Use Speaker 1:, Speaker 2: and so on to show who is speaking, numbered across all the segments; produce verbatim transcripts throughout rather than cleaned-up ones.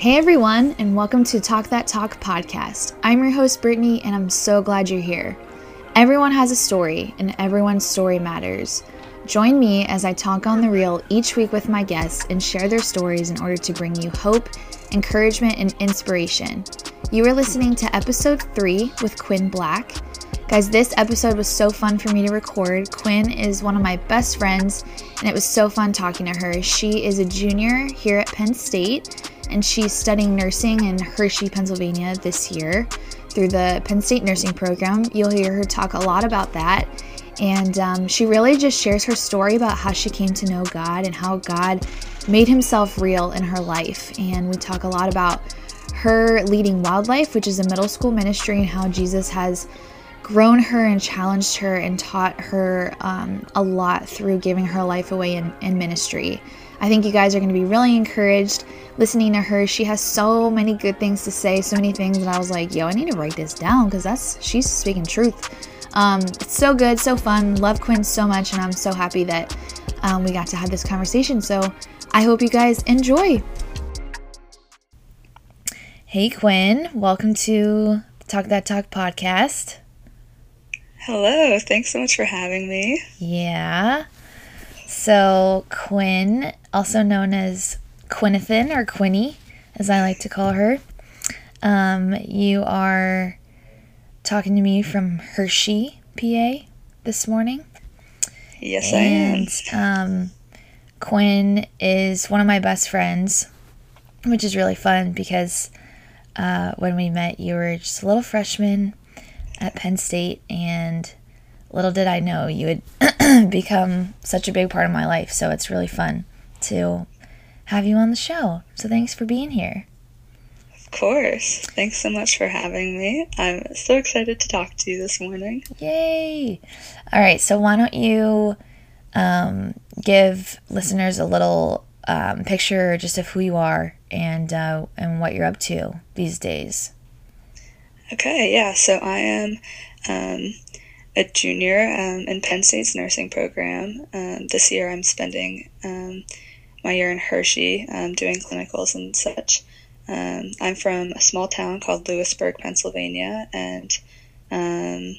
Speaker 1: Hey everyone, and welcome to Talk That Talk podcast. I'm your host Brittany, and I'm so glad you're here. Everyone has a story, and everyone's story matters. Join me as I talk on the real each week with my guests and share their stories in order to bring you hope, encouragement, and inspiration. You are listening to episode three with Quinn Black. Guys, this episode was so fun for me to record. Quinn is one of my best friends, and it was so fun talking to her. She is a junior here at Penn State, and she's studying nursing in Hershey, Pennsylvania this year through the Penn State nursing program. You'll hear her talk a lot about that. And um, she really just shares her story about how she came to know God and how God made himself real in her life. And we talk a lot about her leading Wildlife, which is a middle school ministry, and how Jesus has grown her and challenged her and taught her um, a lot through giving her life away in, in ministry. I think you guys are going to be really encouraged listening to her. She has so many good things to say, so many things that I was like, yo, I need to write this down because that's she's speaking truth. Um, it's so good, so fun. Love Quinn so much, and I'm so happy that um, we got to have this conversation. So I hope you guys enjoy. Hey, Quinn. Welcome to Talk That Talk podcast.
Speaker 2: Hello. Thanks so much for having me.
Speaker 1: Yeah. So Quinn, also known as Quinnathan or Quinny, as I like to call her, um, you are talking to me from Hershey, P A this morning.
Speaker 2: Yes,
Speaker 1: and,
Speaker 2: I am.
Speaker 1: Um, Quinn is one of my best friends, which is really fun because uh, when we met, you were just a little freshman at Penn State, and little did I know you would become such a big part of my life. So it's really fun to have you on the show. So thanks for being here.
Speaker 2: Of course. Thanks so much for having me. I'm so excited to talk to you this morning.
Speaker 1: Yay. All right. So why don't you um, give listeners a little um, picture just of who you are and, uh, and what you're up to these days.
Speaker 2: Okay. Yeah. So I am um, a junior um, in Penn State's nursing program. Um, this year I'm spending um, my year in Hershey um, doing clinicals and such. Um, I'm from a small town called Lewisburg, Pennsylvania, and um,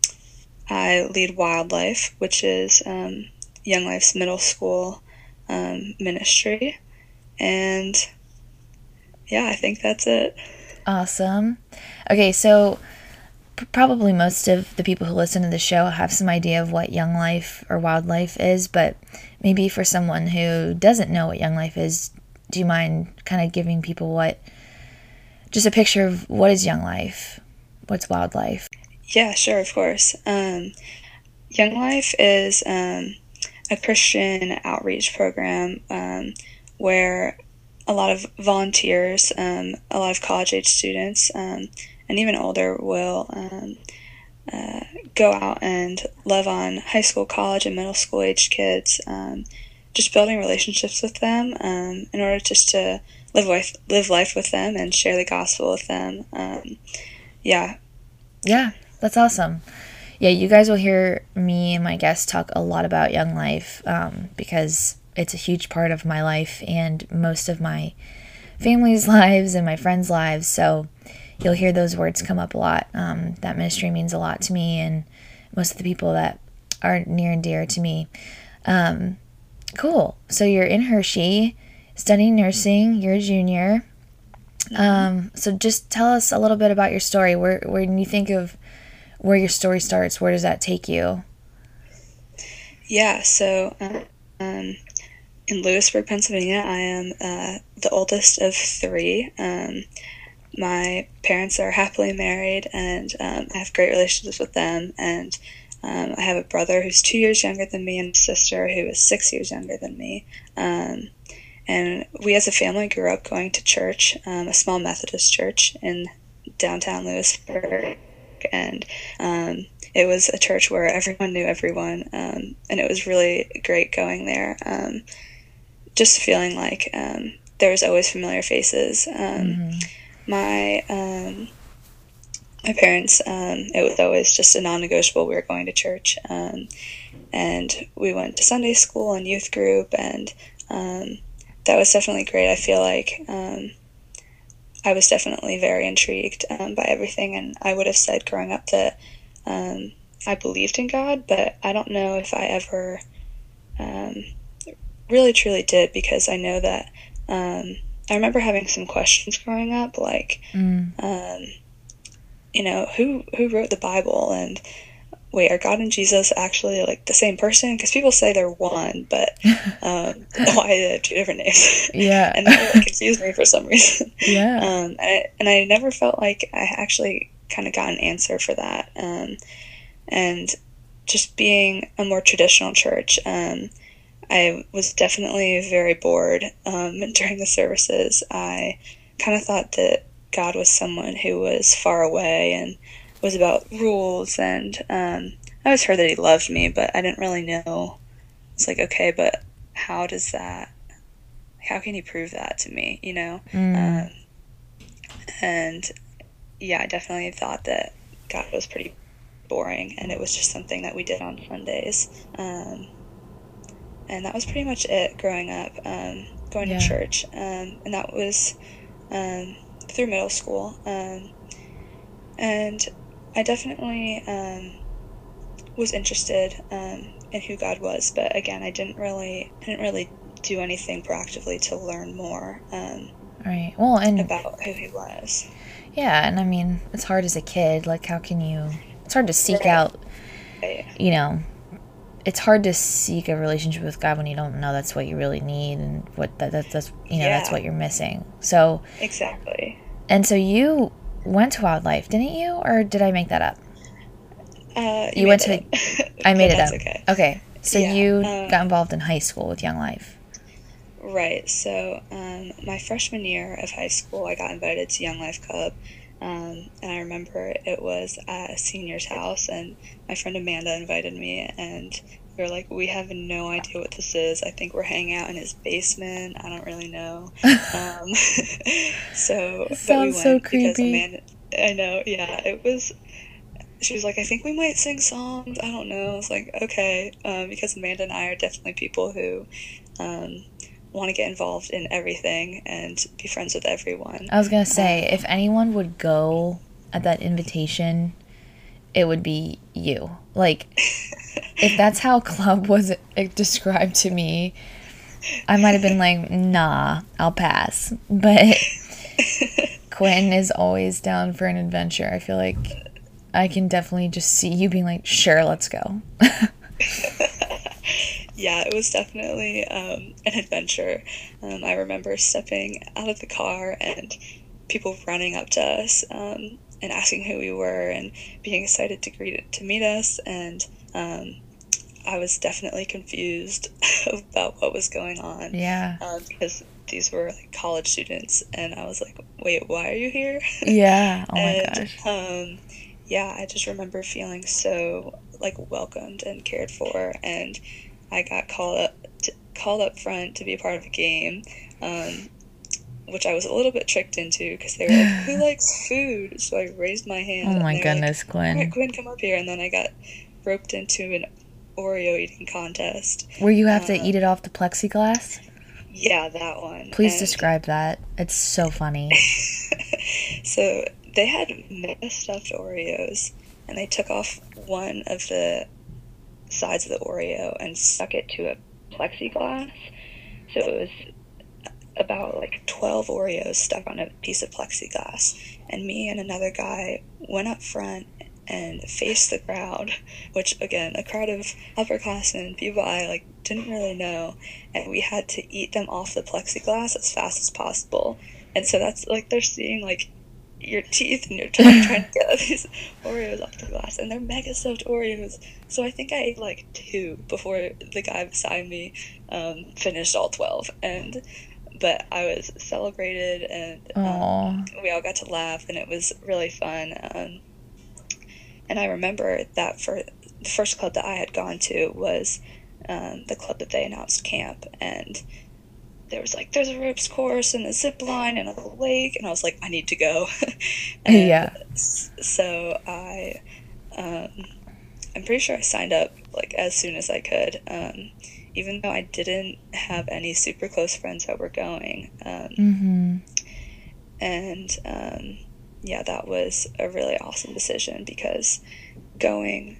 Speaker 2: I lead Wildlife, which is um, Young Life's middle school um, ministry. And yeah, I think that's it.
Speaker 1: Awesome. Okay, so p- probably most of the people who listen to the show have some idea of what Young Life or Wildlife is, but maybe for someone who doesn't know what Young Life is, do you mind kind of giving people what, just a picture of what is Young Life? What's Wildlife?
Speaker 2: Yeah, sure, of course. Um, Young Life is um, a Christian outreach program um, where a lot of volunteers, um, a lot of college-age students, um, and even older will um, uh, go out and love on high school, college, and middle school-aged kids, um, just building relationships with them um, in order just to live life, live life with them and share the gospel with them. Um, yeah.
Speaker 1: Yeah, that's awesome. Yeah, you guys will hear me and my guests talk a lot about Young Life um, because it's a huge part of my life and most of my family's lives and my friends' lives. So you'll hear those words come up a lot. Um, that ministry means a lot to me and most of the people that are near and dear to me. Um, cool. So you're in Hershey studying nursing. You're a junior. Um, so just tell us a little bit about your story. Where, when you think of where your story starts, where does that take you?
Speaker 2: Yeah, so um, in Lewisburg, Pennsylvania, I am uh, the oldest of three. Um, my parents are happily married, and um, I have great relationships with them. And um, I have a brother who's two years younger than me and a sister who is six years younger than me. Um, and we as a family grew up going to church, um, a small Methodist church in downtown Lewisburg. And um, it was a church where everyone knew everyone, um, and it was really great going there. Um, just feeling like um, there was always familiar faces. Um, mm-hmm. My um, my parents, um, it was always just a non-negotiable. We were going to church, um, and we went to Sunday school and youth group, and um, that was definitely great. I feel like um, I was definitely very intrigued um, by everything, and I would have said growing up that um, I believed in God, but I don't know if I ever um, really truly did, because I know that um, I remember having some questions growing up, like,
Speaker 1: Mm.
Speaker 2: um, you know, who who wrote the Bible, and wait, are God and Jesus actually like the same person? Because people say they're one, but um, why do they have two different names?
Speaker 1: Yeah.
Speaker 2: And that really confused me for some reason.
Speaker 1: Yeah.
Speaker 2: Um, and, I, and I never felt like I actually kind of got an answer for that. Um, and just being a more traditional church, um, I was definitely very bored um, during the services. I kind of thought that God was someone who was far away and was about rules, and um, I always heard that he loved me, but I didn't really know. It's like, okay, but how does that, how can he prove that to me, you know?
Speaker 1: Mm.
Speaker 2: Um, and yeah, I definitely thought that God was pretty boring, and it was just something that we did on Sundays. Um, and that was pretty much it growing up, um, going
Speaker 1: Yeah.
Speaker 2: to church. Um, and that was um, through middle school. Um, and I definitely um, was interested um, in who God was, but again, I didn't really, I didn't really do anything proactively to learn more um,
Speaker 1: Right. Well, and
Speaker 2: about who he was.
Speaker 1: yeah, and I mean, it's hard as a kid. Like, how can you? It's hard to seek
Speaker 2: Right.
Speaker 1: out.
Speaker 2: Right.
Speaker 1: You know, it's hard to seek a relationship with God when you don't know that's what you really need, and what that, that that's you know
Speaker 2: Yeah.
Speaker 1: that's what you're missing. So
Speaker 2: Exactly.
Speaker 1: and so you went to Wildlife, didn't you, or did I make that up?
Speaker 2: Uh, you,
Speaker 1: You
Speaker 2: made
Speaker 1: went
Speaker 2: it
Speaker 1: to.
Speaker 2: up.
Speaker 1: I made
Speaker 2: But
Speaker 1: it
Speaker 2: that's
Speaker 1: up.
Speaker 2: okay.
Speaker 1: Okay, so
Speaker 2: Yeah,
Speaker 1: you
Speaker 2: um,
Speaker 1: got involved in high school with Young Life.
Speaker 2: Right. So, um, my freshman year of high school, I got invited to Young Life Club. Um, and I remember it was at a senior's house, and my friend Amanda invited me, and we were like, we have no idea what this is. I think we're hanging out in his basement. I don't really know. Um, so,
Speaker 1: It
Speaker 2: but we
Speaker 1: sounds so
Speaker 2: went because
Speaker 1: creepy.
Speaker 2: Amanda, I know, yeah, it was, she was like, I think we might sing songs. I don't know. I was like, okay, um, because Amanda and I are definitely people who, um, want to get involved in everything and be friends with everyone.
Speaker 1: I was gonna say,
Speaker 2: Um,
Speaker 1: if anyone would go at that invitation, it would be you. Like, if that's how club was described to me, I might have been like, nah, I'll pass. But Quinn is always down for an adventure. I feel like I can definitely just see you being like, sure, let's go.
Speaker 2: yeah, it was definitely um, an adventure. Um, I remember stepping out of the car and people running up to us um, and asking who we were and being excited to greet to meet us. And um, I was definitely confused about what was going on.
Speaker 1: Yeah.
Speaker 2: Um, because these were like college students, and I was like, "Wait, why are you here?"
Speaker 1: Yeah. Oh my
Speaker 2: and
Speaker 1: gosh.
Speaker 2: um, yeah, I just remember feeling so like welcomed and cared for, and I got called up to, called up front to be a part of a game, um, which I was a little bit tricked into because they were like, "Who likes food?" So I raised my hand.
Speaker 1: Oh my
Speaker 2: and they were
Speaker 1: goodness,
Speaker 2: like, "All right,
Speaker 1: Quinn.
Speaker 2: Quinn, come up here," and then I got roped into an Oreo eating contest.
Speaker 1: Where you have to
Speaker 2: Um,
Speaker 1: eat it off the plexiglass?
Speaker 2: Yeah, that one.
Speaker 1: Please
Speaker 2: And
Speaker 1: describe that. It's so funny.
Speaker 2: so they had mega stuffed Oreos, and they took off one of the sides of the Oreo and stuck it to a plexiglass. So it was about like twelve Oreos stuck on a piece of plexiglass. And me and another guy went up front and faced the crowd, which again, a crowd of upperclassmen, people I like didn't really know, and we had to eat them off the plexiglass as fast as possible. And so that's like they're seeing like your teeth and your tongue trying to get these Oreos off the glass, and they're mega stuffed Oreos. So I think I ate like two before the guy beside me um, finished all twelve. And but I was celebrated, and um, we all got to laugh, and it was really fun. Um, and I remember that for the first club that I had gone to was um, the club that they announced camp, and there was like, there's a ropes course and a zip line and a lake, and I was like, I need to go. and
Speaker 1: Yeah.
Speaker 2: So I, um, I'm pretty sure I signed up like as soon as I could, um, even though I didn't have any super close friends that were going. Um,
Speaker 1: Mm-hmm.
Speaker 2: And um, yeah, that was a really awesome decision, because going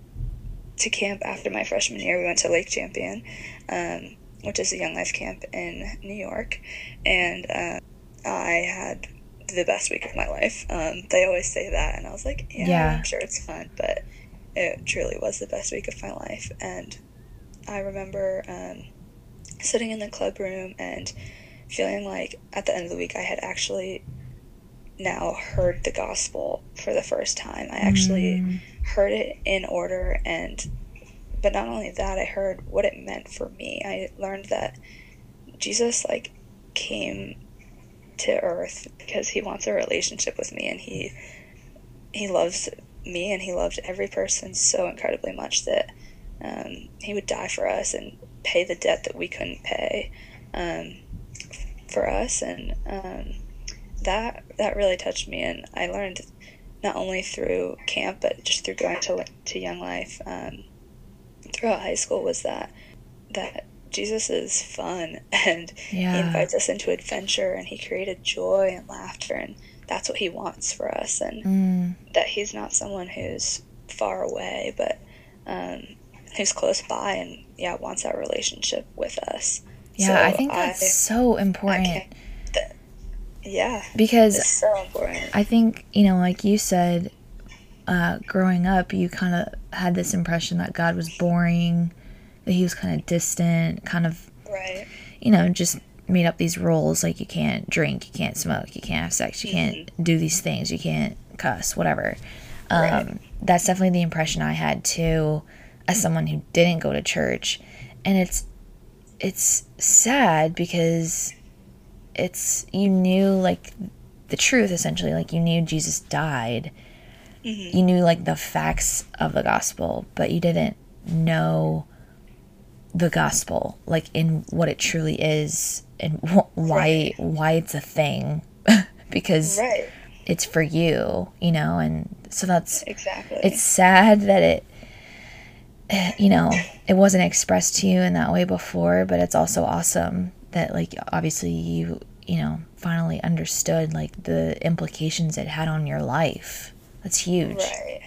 Speaker 2: to camp after my freshman year, we went to Lake Champion, um, which is a Young Life camp in New York, and um, I had the best week of my life. Um, they always say that, and I was like, yeah,
Speaker 1: Yeah.
Speaker 2: I'm sure it's fun, but it truly was the best week of my life. And I remember um, sitting in the club room and feeling like at the end of the week I had actually now heard the gospel for the first time. I actually
Speaker 1: Mm.
Speaker 2: heard it in order, and but not only that, I heard what it meant for me. I learned that Jesus like came to earth because he wants a relationship with me, and he he loves me, and he loved every person so incredibly much that um, he would die for us and pay the debt that we couldn't pay um, for us. And um, that that really touched me, and I learned not only through camp but just through going to to Young Life um, throughout high school, was that that Jesus is fun, and
Speaker 1: Yeah.
Speaker 2: he invites us into adventure, and he created joy and laughter, and that's what he wants for us. And
Speaker 1: Mm.
Speaker 2: that he's not someone who's far away, but um, who's close by, and yeah, wants that relationship with us.
Speaker 1: Yeah,
Speaker 2: So
Speaker 1: I think that's
Speaker 2: I,
Speaker 1: so
Speaker 2: I
Speaker 1: important.
Speaker 2: can't, th- yeah,
Speaker 1: Because
Speaker 2: it's so important.
Speaker 1: I think, you know, like you said, uh, growing up, you kind of had this impression that God was boring, that he was kind of distant, kind of,
Speaker 2: Right.
Speaker 1: you know, just made up these rules, like you can't drink, you can't smoke, you can't have sex, you
Speaker 2: Mm-hmm.
Speaker 1: can't do these things, you can't cuss, whatever. Um,
Speaker 2: Right.
Speaker 1: That's definitely the impression I had too, as someone who didn't go to church. And it's it's sad because it's, you knew like the truth, essentially, like you knew Jesus died.
Speaker 2: Mm-hmm.
Speaker 1: You knew like the facts of the gospel, but you didn't know the gospel, like in what it truly is, and wh- why
Speaker 2: Right.
Speaker 1: why it's a thing, because
Speaker 2: Right.
Speaker 1: it's for you, you know. And so that's,
Speaker 2: Exactly.
Speaker 1: it's sad that it, you know, it wasn't expressed to you in that way before, but it's also awesome that, like, obviously you, you know, finally understood, like, the implications it had on your life. That's huge.
Speaker 2: Right.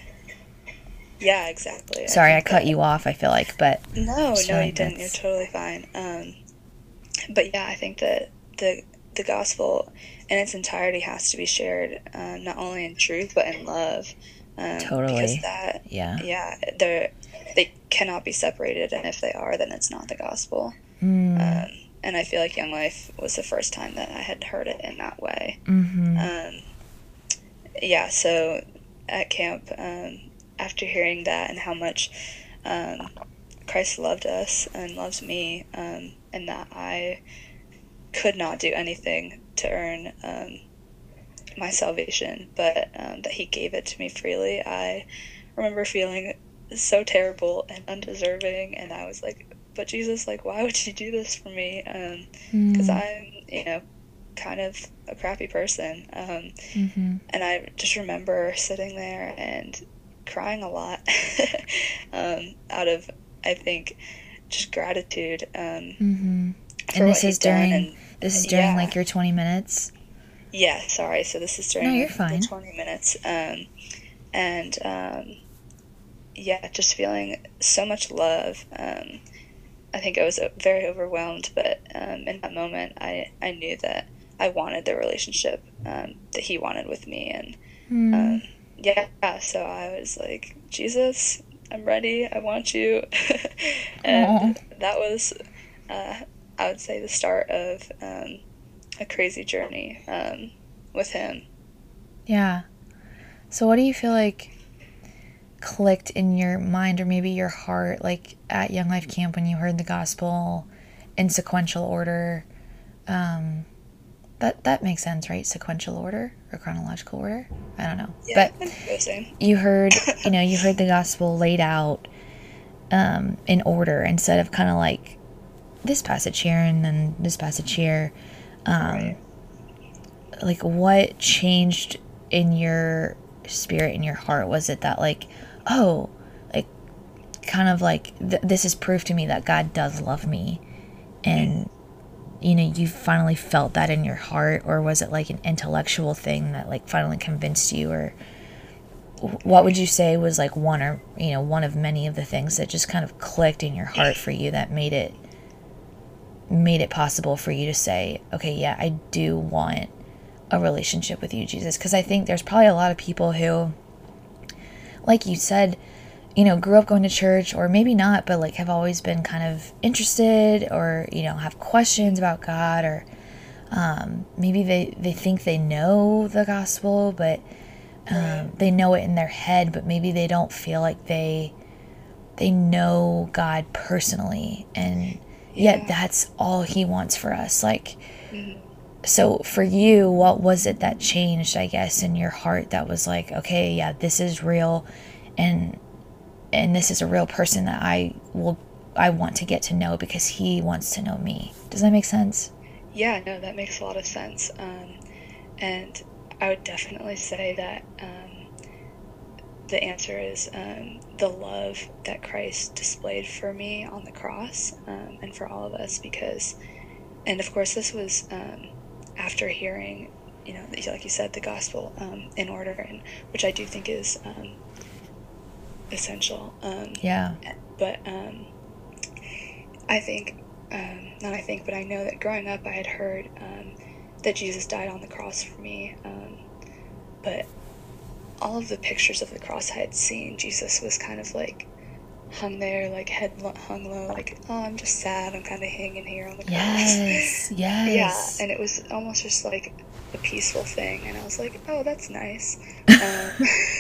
Speaker 2: Yeah, exactly.
Speaker 1: Sorry, I,
Speaker 2: think
Speaker 1: cut
Speaker 2: that-
Speaker 1: you off, I feel like, but
Speaker 2: No,
Speaker 1: just
Speaker 2: no,
Speaker 1: feel
Speaker 2: you
Speaker 1: like
Speaker 2: didn't. You're
Speaker 1: that's-
Speaker 2: totally fine. Um, but yeah, I think that the the gospel in its entirety has to be shared, um, not only in truth but in love. Um,
Speaker 1: Totally.
Speaker 2: Because that,
Speaker 1: yeah.
Speaker 2: yeah, they they cannot be separated, and if they are, then it's not the gospel.
Speaker 1: Mm.
Speaker 2: Um, and I feel like Young Life was the first time that I had heard it in that way.
Speaker 1: Mm-hmm.
Speaker 2: Um, yeah, so at camp, um, after hearing that and how much um, Christ loved us and loves me, um, and that I could not do anything to earn um, my salvation, but um, that he gave it to me freely, I remember feeling so terrible and undeserving, and I was like, but Jesus, like, why would you do this for me? Because
Speaker 1: Mm.
Speaker 2: I'm, you know, kind of a crappy person. Um,
Speaker 1: Mm-hmm.
Speaker 2: and I just remember sitting there and crying a lot um, out of, I think, just gratitude um,
Speaker 1: Mm-hmm.
Speaker 2: for
Speaker 1: And
Speaker 2: what
Speaker 1: this
Speaker 2: he'd
Speaker 1: is
Speaker 2: done.
Speaker 1: during
Speaker 2: And
Speaker 1: this is during
Speaker 2: yeah.
Speaker 1: like your twenty minutes.
Speaker 2: yeah, sorry. So this is during
Speaker 1: No, you're
Speaker 2: the
Speaker 1: fine.
Speaker 2: twenty minutes. Um, and um, yeah, just feeling so much love. Um, I think I was very overwhelmed, but um, in that moment, I, I knew that I wanted the relationship um, that he wanted with me. And
Speaker 1: Mm.
Speaker 2: um, yeah, so I was like, Jesus, I'm ready. I want you. And that was, uh, I would say, the start of um, a crazy journey um, with him.
Speaker 1: Yeah. So what do you feel like clicked in your mind or maybe your heart, like at Young Life Camp when you heard the gospel in sequential order? Um, that that makes sense, right? Sequential order or chronological order? I don't know.
Speaker 2: Yeah,
Speaker 1: But
Speaker 2: I think the same.
Speaker 1: you heard, you know, you heard the gospel laid out um, in order instead of kind of like this passage here and then this passage here. Um,
Speaker 2: Right.
Speaker 1: Like, what changed in your spirit, in your heart? Was it that, like, oh, like, kind of like, th- this is proof to me that God does love me, and you know, you finally felt that in your heart, or was it like an intellectual thing that like finally convinced you? Or what would you say was like one or, you know, one of many of the things that just kind of clicked in your heart for you that made it, made it possible for you to say, okay, yeah, I do want a relationship with you, Jesus? Because I think there's probably a lot of people who, like you said, you know, grew up going to church, or maybe not, but like have always been kind of interested, or, you know, have questions about God, or um, maybe they, they think they know the gospel, but um, right. they know it in their head, but maybe they don't feel like they they know God personally, and yeah. yet that's all he wants for us. Like, mm-hmm. So for you, what was it that changed, I guess, in your heart that was like, okay, yeah, this is real, and and this is a real person that I will, I want to get to know because he wants to know me. Does that make sense?
Speaker 2: Yeah, no, that makes a lot of sense. Um, and I would definitely say that um, the answer is um, the love that Christ displayed for me on the cross, um, and for all of us, because, and of course this was um, after hearing, you know, like you said, the gospel um, in order, and which I do think is um, essential. Um,
Speaker 1: yeah.
Speaker 2: But um, I think, um, not I think, but I know that growing up I had heard um, that Jesus died on the cross for me. Um, but all of the pictures of the cross I had seen, Jesus was kind of like hung there, like head lo- hung low, like, oh, I'm just sad, I'm kind of hanging here on the cross.
Speaker 1: Yes, yes.
Speaker 2: Yeah, and it was almost just like a peaceful thing, and I was like, oh, that's nice. Um,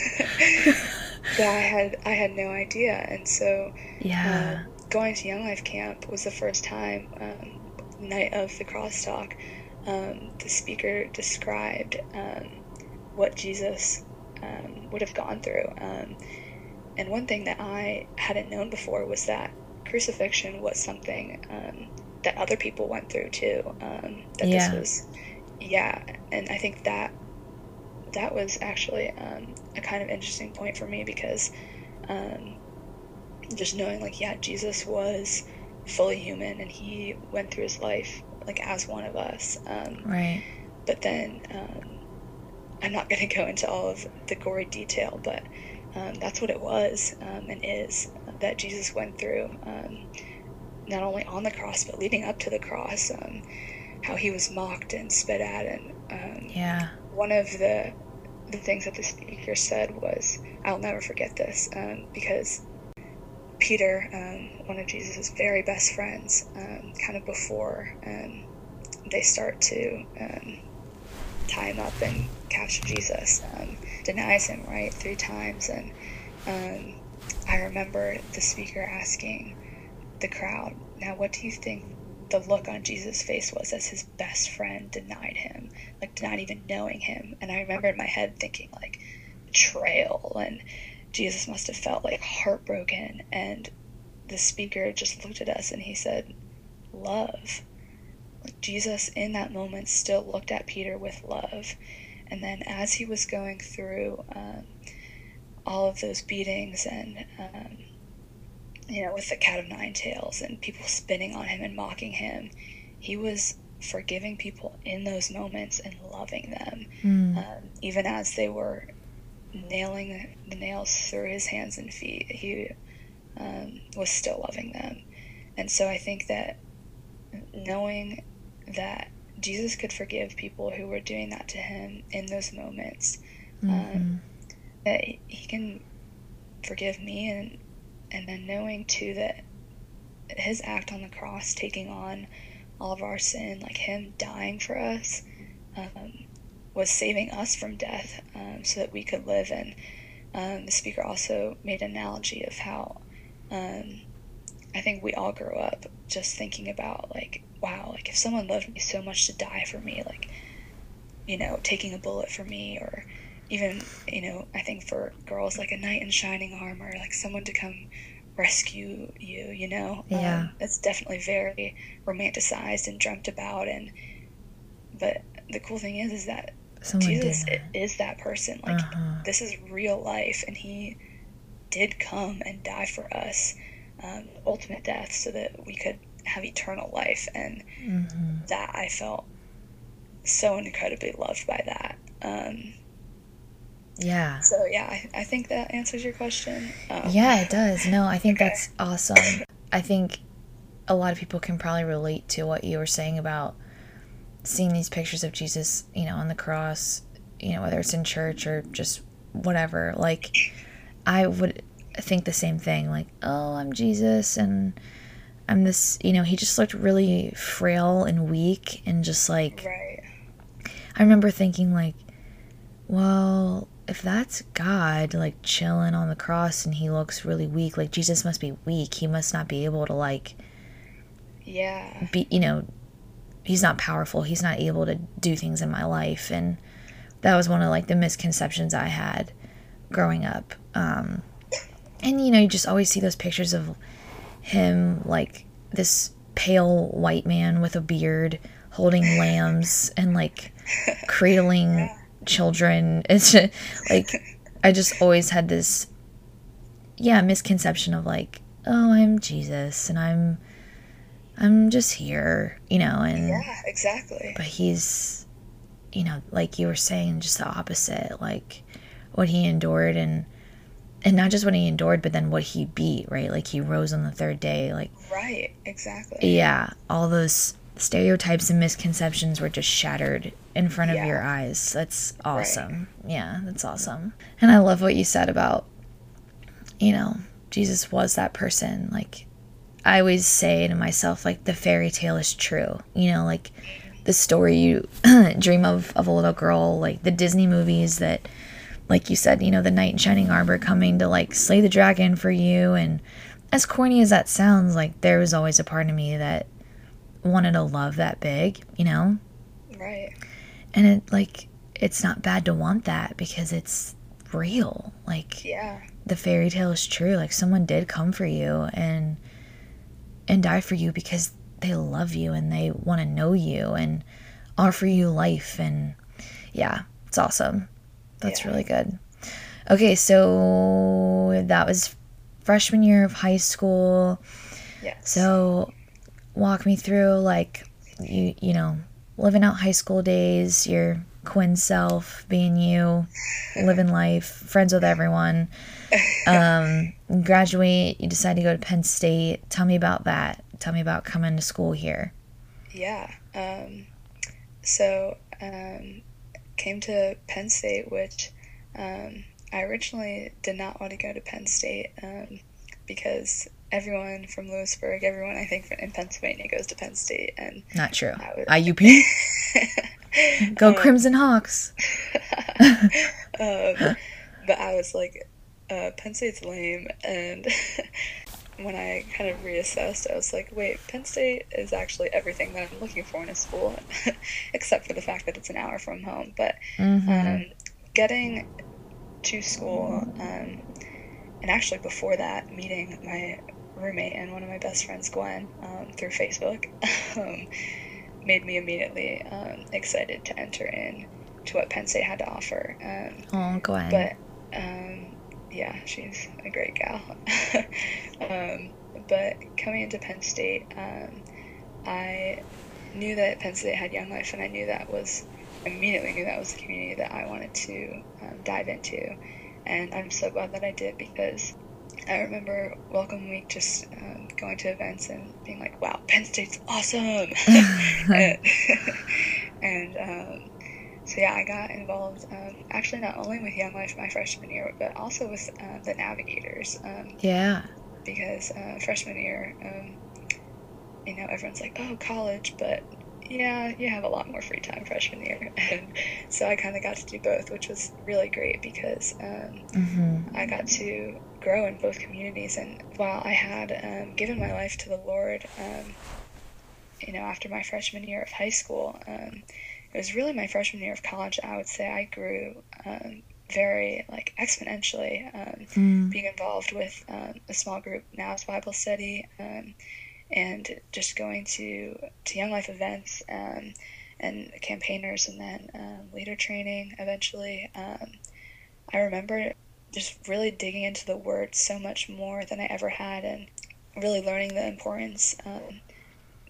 Speaker 2: but I had I had no idea, and so
Speaker 1: yeah,
Speaker 2: um, going to Young Life Camp was the first time, um, night of the crosstalk, um, the speaker described um, what Jesus um, would have gone through. Um, and one thing that I hadn't known before was that crucifixion was something um, that other people went through too. Um, that
Speaker 1: yeah.
Speaker 2: this was, yeah, and I think that that was actually um, a kind of interesting point for me, because um, just knowing, like, yeah, Jesus was fully human and he went through his life like as one of us. Um,
Speaker 1: right.
Speaker 2: But then um, I'm not going to go into all of the gory detail, but um, that's what it was um, and is that Jesus went through, um, not only on the cross but leading up to the cross. Um, how he was mocked and spit at, and um,
Speaker 1: yeah.
Speaker 2: one of the the things that the speaker said was, I'll never forget this, um, because Peter, um, one of Jesus' very best friends, um, kind of before um, they start to um, tie him up and capture Jesus, um, denies him, right, three times. And um, I remember the speaker asking the crowd, now what do you think the look on Jesus' face was as his best friend denied him, like not even knowing him? And I remember in my head thinking, like, betrayal, and Jesus must have felt like heartbroken. And the speaker just looked at us and he said, love. Like, Jesus in that moment still looked at Peter with love. And then as he was going through um, all of those beatings and um, you know, with the cat of nine tails and people spinning on him and mocking him, he was forgiving people in those moments and loving them, mm. um, even as they were nailing the nails through his hands and feet. He um, was still loving them. And so I think that knowing that Jesus could forgive people who were doing that to him in those moments, mm-hmm. um, that he can forgive me, and And then knowing, too, that his act on the cross, taking on all of our sin, like him dying for us, um, was saving us from death, um, so that we could live. And um, the speaker also made an analogy of how um, I think we all grew up just thinking about, like, wow, like if someone loved me so much to die for me, like, you know, taking a bullet for me, or even, you know, I think for girls, like a knight in shining armor, like someone to come rescue you, you know?
Speaker 1: Yeah.
Speaker 2: Um, it's definitely very romanticized and dreamt about. And, but the cool thing is, is that someone Jesus that. is that person. Like, uh-huh. This is real life, and he did come and die for us, um, ultimate death, so that we could have eternal life, and
Speaker 1: Mm-hmm.
Speaker 2: that I felt so incredibly loved by that. Um,
Speaker 1: Yeah.
Speaker 2: so yeah, I, I think that answers your question. Um,
Speaker 1: Yeah, it does. No, I think
Speaker 2: okay.
Speaker 1: that's awesome. I think a lot of people can probably relate to what you were saying about seeing these pictures of Jesus, you know, on the cross, you know, whether it's in church or just whatever. Like, I would think the same thing. Like, oh, I'm Jesus, and I'm this, you know, he just looked really frail and weak, and just like,
Speaker 2: Right.
Speaker 1: I remember thinking, like, well, if that's God, like, chilling on the cross and he looks really weak, like, Jesus must be weak. He must not be able to, like,
Speaker 2: Yeah.
Speaker 1: be, you know, he's not powerful. He's not able to do things in my life. And that was one of, like, the misconceptions I had growing up. Um, and, you know, you just always see those pictures of him, like, this pale white man with a beard holding lambs and, like, cradling
Speaker 2: Yeah.
Speaker 1: children. It's just, like, I just always had this, yeah, misconception of, like, oh, I'm Jesus and I'm, I'm just here, you know, and,
Speaker 2: Yeah, exactly.
Speaker 1: but he's, you know, like you were saying, just the opposite, like, what he endured, and, and not just what he endured, but then what he beat, right? Like, he rose on the third day, like,
Speaker 2: Right, exactly.
Speaker 1: yeah, all those stereotypes and misconceptions were just shattered in front of
Speaker 2: Yeah.
Speaker 1: your eyes. That's awesome. Right. Yeah, that's awesome. And I love what you said about, you know, Jesus was that person. Like, I always say to myself, like, the fairy tale is true. You know, like, the story you dream of of a little girl, like the Disney movies that, like you said, you know, the knight in shining armor coming to, like, slay the dragon for you. And as corny as that sounds, like, there was always a part of me that wanted a love that big, you know?
Speaker 2: Right.
Speaker 1: And it, like, it's not bad to want that because it's real. Like,
Speaker 2: yeah.
Speaker 1: The fairy tale is true. Like, someone did come for you and and die for you because they love you and they want to know you and offer you life. And yeah, it's awesome. That's
Speaker 2: yeah.
Speaker 1: really good. Okay, so that was freshman year of high school.
Speaker 2: Yes.
Speaker 1: So walk me through, like, you you know, living out high school days, your Quinn self, being you, living life, friends with everyone. Um, graduate, you decide to go to Penn State. Tell me about that. Tell me about coming to school here.
Speaker 2: Yeah. Um, so, um, came to Penn State, which um, I originally did not want to go to Penn State um, because everyone from Lewisburg, everyone I think in Pennsylvania goes to Penn State, and
Speaker 1: not true.
Speaker 2: Was,
Speaker 1: I U P. Go um, Crimson Hawks.
Speaker 2: um, but I was like, uh, Penn State's lame, and when I kind of reassessed, I was like, wait, Penn State is actually everything that I'm looking for in a school, except for the fact that it's an hour from home. But
Speaker 1: mm-hmm.
Speaker 2: um, getting to school, um, and actually before that, meeting my roommate and one of my best friends, Gwen, um, through Facebook, um, made me immediately um, excited to enter in to what Penn State had to offer. Um,
Speaker 1: oh, Gwen.
Speaker 2: But, um, yeah, she's a great gal. um, but coming into Penn State, um, I knew that Penn State had Young Life, and I knew that was, immediately knew that was the community that I wanted to um, dive into. And I'm so glad that I did, because I remember welcome week just um, going to events and being like, wow, Penn State's awesome. and and um, so yeah, I got involved um, actually not only with Young Life my freshman year, but also with uh, the Navigators. Um,
Speaker 1: yeah.
Speaker 2: Because uh, freshman year, um, you know, everyone's like, oh, college, but yeah, you have a lot more free time freshman year. And so I kind of got to do both, which was really great because um,
Speaker 1: mm-hmm.
Speaker 2: I got to grow in both communities. And while I had um, given my life to the Lord, um, you know, after my freshman year of high school, um, it was really my freshman year of college, I would say I grew um, very, like, exponentially, um,
Speaker 1: mm.
Speaker 2: being involved with um, a small group, Now's Bible Study, um, and just going to, to Young Life events um, and campaigners, and then um, leader training eventually. Um, I remember just really digging into the Word so much more than I ever had, and really learning the importance um,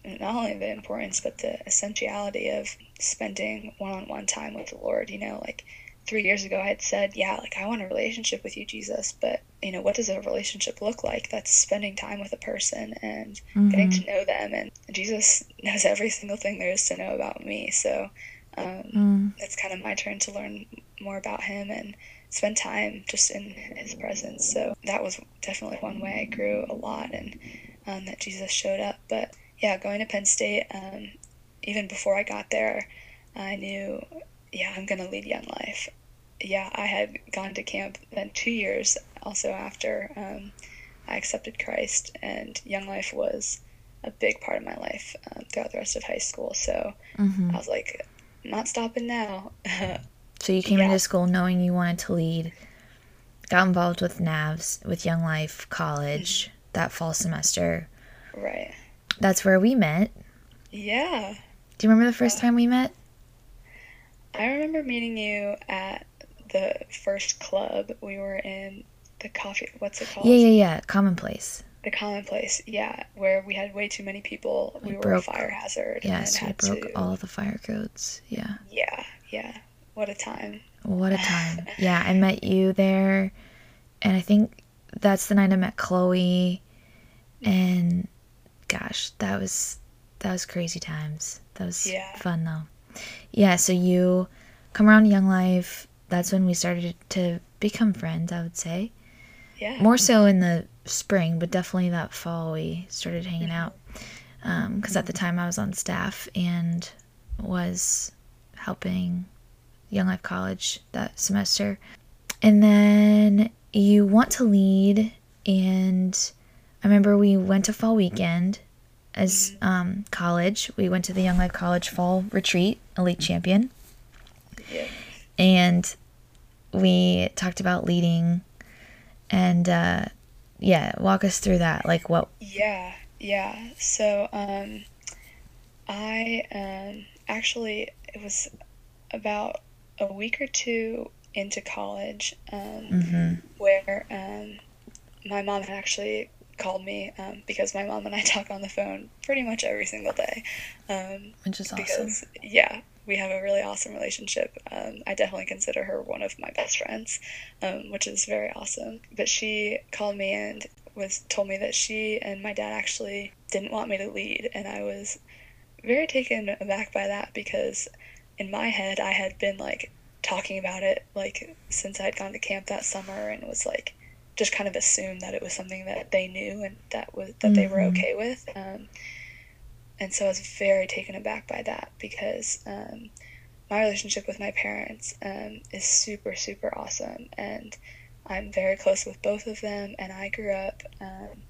Speaker 2: not only the importance, but the essentiality of spending one-on-one time with the Lord. You know, like three years ago, I had said, yeah, like I want a relationship with you, Jesus. But, you know, what does a relationship look like? That's spending time with a person and mm-hmm. getting to know them. And Jesus knows every single thing there is to know about me. So um, mm. it's kind of my turn to learn more about him and spend time just in his presence. So that was definitely one way I grew a lot, and um, that Jesus showed up. But yeah, going to Penn State, um, even before I got there, I knew, yeah, I'm going to lead Young Life. Yeah, I had gone to camp then two years also after um, I accepted Christ, and Young Life was a big part of my life um, throughout the rest of high school. So mm-hmm. I was like, not stopping now.
Speaker 1: So you came
Speaker 2: yeah.
Speaker 1: into school knowing you wanted to lead, got involved with N A V S, with Young Life College, mm-hmm. that fall semester.
Speaker 2: Right.
Speaker 1: That's where we met.
Speaker 2: Yeah.
Speaker 1: Do you remember the first uh, time we met?
Speaker 2: I remember meeting you at the first club. We were in the coffee, what's it called?
Speaker 1: Yeah, yeah, yeah, Commonplace.
Speaker 2: The Commonplace, yeah, where we had way too many people. We, we were broke, a fire hazard.
Speaker 1: Yes,
Speaker 2: and
Speaker 1: we
Speaker 2: had
Speaker 1: broke
Speaker 2: to,
Speaker 1: all of the fire codes, yeah.
Speaker 2: Yeah, yeah. What a time.
Speaker 1: What a time. Yeah, I met you there, and I think that's the night I met Chloe, and gosh, that was that was crazy times. That was
Speaker 2: yeah.
Speaker 1: fun, though. Yeah, so you come around Young Life. That's when we started to become friends, I would say.
Speaker 2: Yeah. More
Speaker 1: so in the spring, but definitely that fall we started hanging mm-hmm. out. Because um, at the time I was on staff and was helping Young Life College that semester. And then you want to lead, and I remember we went to fall weekend as mm-hmm. um, college. We went to the Young Life College fall retreat, Elite Champion.
Speaker 2: Yeah.
Speaker 1: And we talked about leading, and uh, yeah, walk us through that. Like what?
Speaker 2: Yeah, yeah. So um, I um, actually, it was about a week or two into college um,
Speaker 1: mm-hmm.
Speaker 2: where um, my mom had actually called me um, because my mom and I talk on the phone pretty much every single day. Um,
Speaker 1: Which is
Speaker 2: because,
Speaker 1: awesome.
Speaker 2: Yeah, we have a really awesome relationship. Um, I definitely consider her one of my best friends, um, which is very awesome. But she called me and was told me that she and my dad actually didn't want me to lead, and I was very taken aback by that because in my head I had been like talking about it like since I'd gone to camp that summer, and was like just kind of assumed that it was something that they knew and that was that mm-hmm. they were okay with. Um, and so I was very taken aback by that because um, my relationship with my parents um, is super, super awesome. And I'm very close with both of them. And I grew up, um,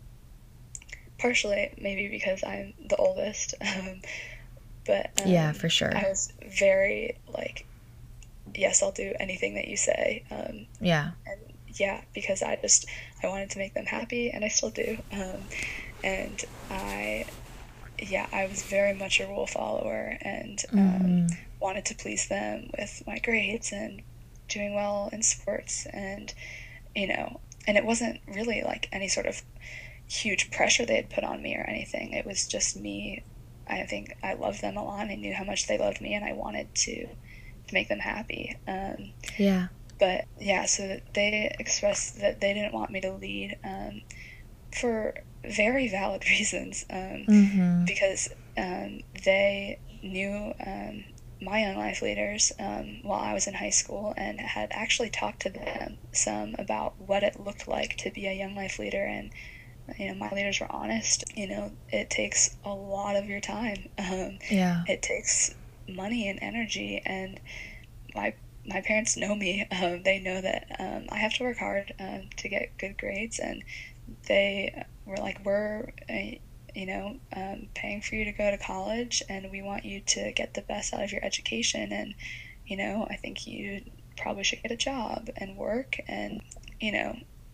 Speaker 2: partially maybe because I'm the oldest, um, but um,
Speaker 1: yeah, for sure.
Speaker 2: I was very like, yes, I'll do anything that you say. Um,
Speaker 1: yeah.
Speaker 2: And yeah, because I just, I wanted to make them happy, and I still do. Um, and I, yeah, I was very much a rule follower, and um,
Speaker 1: mm-hmm.
Speaker 2: wanted to please them with my grades and doing well in sports, and, you know, and it wasn't really like any sort of huge pressure they had put on me or anything. It was just me. I think I loved them a lot, and I knew how much they loved me, and I wanted to, to make them happy. Um,
Speaker 1: yeah.
Speaker 2: But yeah, so they expressed that they didn't want me to lead um, for very valid reasons, um,
Speaker 1: mm-hmm.
Speaker 2: because um, they knew um, my Young Life leaders um, while I was in high school, and had actually talked to them some about what it looked like to be a Young Life leader. And you know, my leaders were honest. You know, it takes a lot of your time. Um,
Speaker 1: yeah.
Speaker 2: It takes money and energy, and my my parents know me. Um, they know that um, I have to work hard um, to get good grades, and they were like, we're, uh, you know, um, paying for you to go to college, and we want you to get the best out of your education, and, you know, I think you probably should get a job and work, and, you know,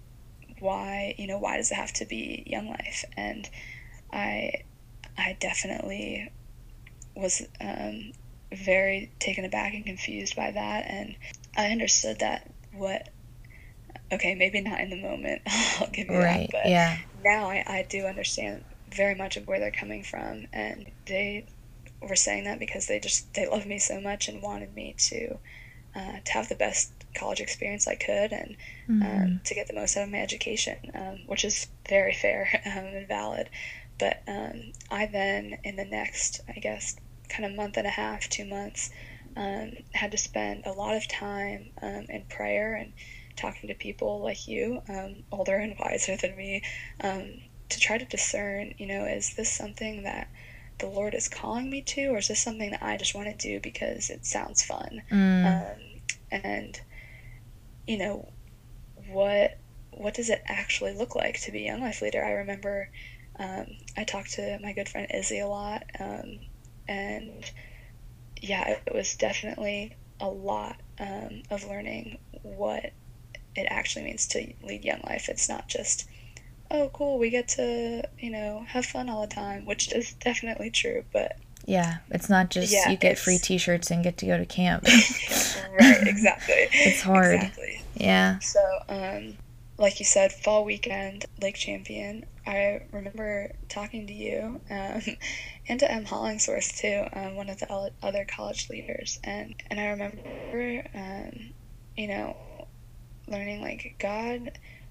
Speaker 2: why, you know, why does it have to be Young Life? And I, I definitely was, um, very taken aback and confused by that, and I understood that what okay maybe not in the moment, I'll give you
Speaker 1: right,
Speaker 2: that, but
Speaker 1: yeah.
Speaker 2: now I, I do understand very much of where they're coming from, and they were saying that because they just they love me so much and wanted me to uh, to have the best college experience I could, and
Speaker 1: Mm-hmm.
Speaker 2: um, to get the most out of my education, um, which is very fair um, and valid. But um, I then, in the next, I guess, kind of month and a half, two months, um, had to spend a lot of time um, in prayer and talking to people like you, um, older and wiser than me, um, to try to discern, you know, is this something that the Lord is calling me to, or is this something that I just want to do because it sounds fun?
Speaker 1: Mm.
Speaker 2: Um, and, you know, what what does it actually look like to be a Young Life leader? I remember um, I talked to my good friend Izzy a lot, um, and yeah, it was definitely a lot um, of learning what it actually means to lead Young Life. It's not just, oh, cool, we get to, you know, have fun all the time, which is definitely true, but
Speaker 1: yeah, it's not just
Speaker 2: yeah,
Speaker 1: you get
Speaker 2: it's...
Speaker 1: free t-shirts and get to go to camp.
Speaker 2: Right, exactly.
Speaker 1: It's hard.
Speaker 2: Exactly.
Speaker 1: Yeah.
Speaker 2: So, um, like you said, fall weekend, Lake Champion, I remember talking to you um, and to Em Hollingsworth, too, um, one of the other college leaders, and, and I remember, um, you know, learning, like, God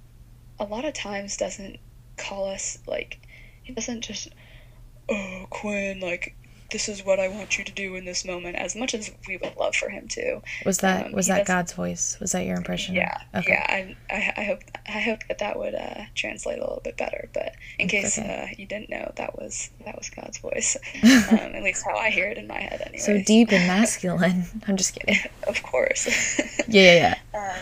Speaker 2: a lot of times doesn't call us, like, he doesn't just, oh, Quinn, like, this is what I want you to do in this moment, as much as we would love for him to.
Speaker 1: Was that
Speaker 2: um,
Speaker 1: was that God's voice? Was that your impression?
Speaker 2: Yeah,
Speaker 1: of, okay.
Speaker 2: yeah. I, I, I hope I hope that that would uh, translate a little bit better. But in case
Speaker 1: okay.
Speaker 2: uh, you didn't know, that was that was God's voice. um, at least how I hear it in my head, anyway.
Speaker 1: So deep and masculine. I'm just kidding.
Speaker 2: Of course.
Speaker 1: yeah, yeah, yeah.
Speaker 2: Um,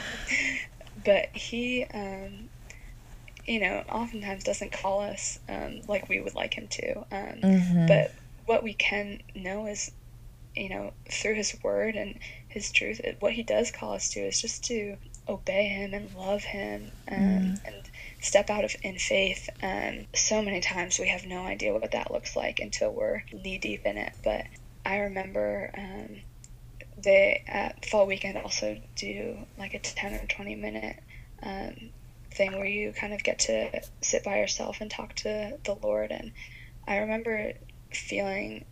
Speaker 2: but he, um, you know, oftentimes doesn't call us um, like we would like him to. Um,
Speaker 1: mm-hmm.
Speaker 2: But what we can know is, you know, through his word and his truth, it, what he does call us to is just to obey him and love him, um, mm. and step out of in faith. Um, so many times we have no idea what that looks like until we're knee deep in it. But I remember um, they at fall weekend also do like a ten or twenty minute um, thing where you kind of get to sit by yourself and talk to the Lord. And I remember feeling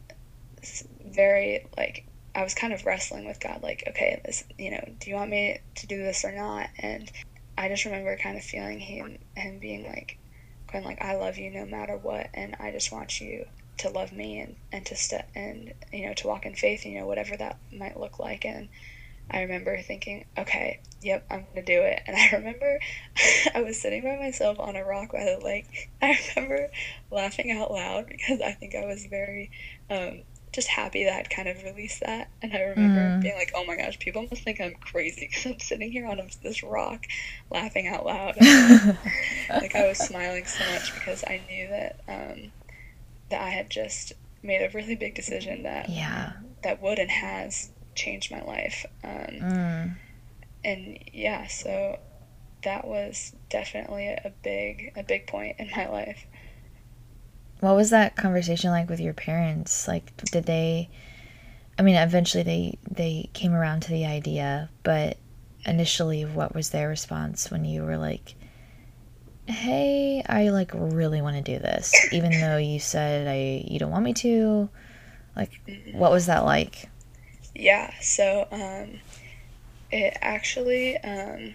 Speaker 2: very, like, I was kind of wrestling with God, like, okay, this, you know, do you want me to do this or not? And I just remember kind of feeling him, him being like, going like, I love you no matter what, and I just want you to love me and, and to step, and, you know, to walk in faith, you know, whatever that might look like. And I remember thinking, okay, yep, I'm going to do it. And I remember I was sitting by myself on a rock by the lake. I remember laughing out loud because I think I was very um, just happy that I'd kind of released that. And I remember mm. being like, oh my gosh, people must think I'm crazy because I'm sitting here on this rock laughing out loud. And, like, I was smiling so much because I knew that um, that I had just made a really big decision that
Speaker 1: yeah.
Speaker 2: that would and has changed my life. Um, mm. And yeah, so that was definitely a big, a big point in my life.
Speaker 1: What was that conversation like with your parents? Like, did they, I mean, eventually they, they came around to the idea, but initially what was their response when you were like, hey, I like really want to do this, even though you said I, you don't want me to? Like, what was that like?
Speaker 2: Yeah, so um, it actually, um,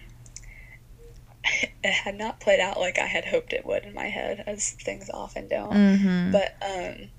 Speaker 2: it had not played out like I had hoped it would in my head, as things often don't.
Speaker 1: Mm-hmm.
Speaker 2: But um,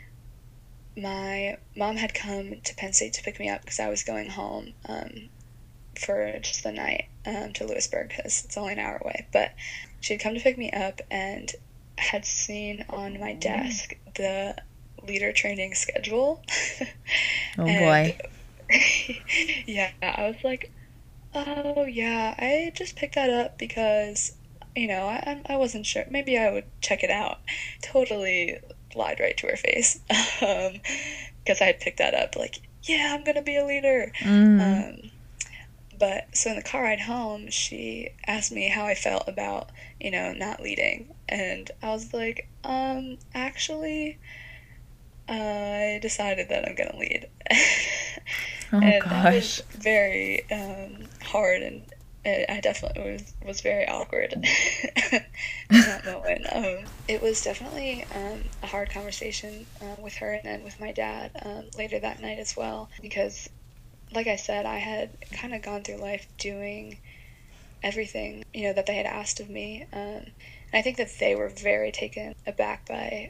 Speaker 2: my mom had come to Penn State to pick me up because I was going home um, for just the night um, to Lewisburg because it's only an hour away. But she had come to pick me up and had seen on my desk the leader training schedule.
Speaker 1: Oh boy.
Speaker 2: Yeah, I was like, oh yeah, I just picked that up because, you know, I I wasn't sure. Maybe I would check it out. Totally lied right to her face. Um, because I had picked that up, like, yeah, I'm gonna be a leader.
Speaker 1: Mm.
Speaker 2: Um, but so in the car ride home, she asked me how I felt about, you know, not leading, and I was like, um, actually, I decided that I'm gonna lead.
Speaker 1: Oh,
Speaker 2: and
Speaker 1: gosh.
Speaker 2: that was very um, hard and it, I definitely was, was very awkward in that moment. Um, it was definitely um, a hard conversation uh, with her and then with my dad um, later that night as well, because like I said, I had kind of gone through life doing everything, you know, that they had asked of me. Um, and I think that they were very taken aback by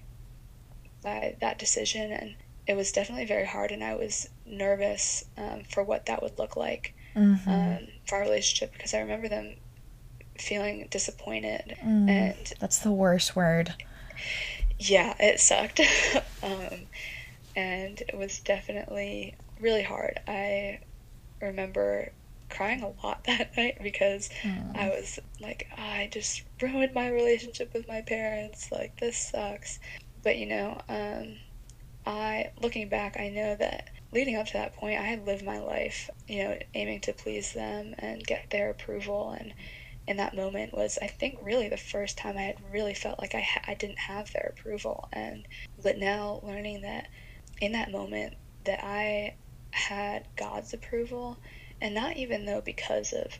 Speaker 2: by that decision, and it was definitely very hard, and I was nervous um, for what that would look like
Speaker 1: Mm-hmm.
Speaker 2: um, for our relationship, because I remember them feeling disappointed.
Speaker 1: Mm,
Speaker 2: and
Speaker 1: that's the worst word.
Speaker 2: Yeah, it sucked. um, and it was definitely really hard. I remember crying a lot that night because
Speaker 1: Mm.
Speaker 2: I was like, oh, I just ruined my relationship with my parents. Like, this sucks. But, you know, um, I, looking back, I know that leading up to that point, I had lived my life, you know, aiming to please them and get their approval. And in that moment was, I think, really the first time I had really felt like I, ha- I didn't have their approval. And but now learning that in that moment that I had God's approval, and not even though because of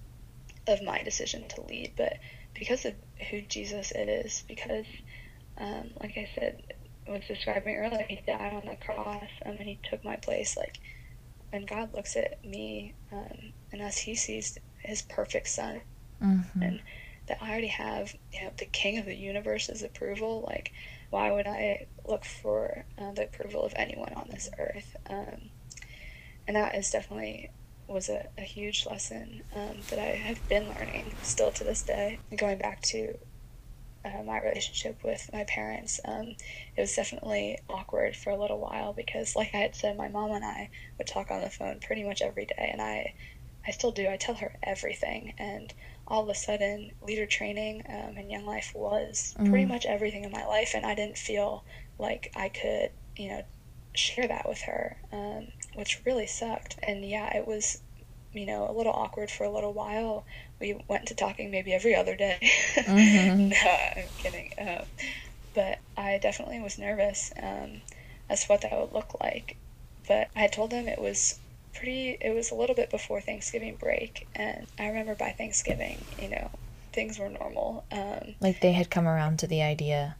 Speaker 2: of my decision to lead, but because of who Jesus is, because um, like I said, was describing earlier, he died on the cross um, and he took my place. Like, when God looks at me um, and as he sees his perfect son,
Speaker 1: Mm-hmm.
Speaker 2: and that I already have, you know, the king of the universe's approval, like, why would I look for uh, the approval of anyone on this earth? Um, and that is definitely was a, a huge lesson um, that I have been learning still to this day. Going back to uh, my relationship with my parents, um, it was definitely awkward for a little while because, like I had said, my mom and I would talk on the phone pretty much every day, and I, I still do. I tell her everything, and all of a sudden, leader training um, and Young Life was mm. pretty much everything in my life, and I didn't feel like I could, you know, share that with her, um, which really sucked. And yeah, it was, you know, a little awkward for a little while. We went to talking maybe every other day. Mm-hmm. No, I'm kidding. Um, but I definitely was nervous um, as to what that would look like. But I had told them it was pretty, it was a little bit before Thanksgiving break. And I remember by Thanksgiving, you know, things were normal. Um,
Speaker 1: like they had come around to the idea.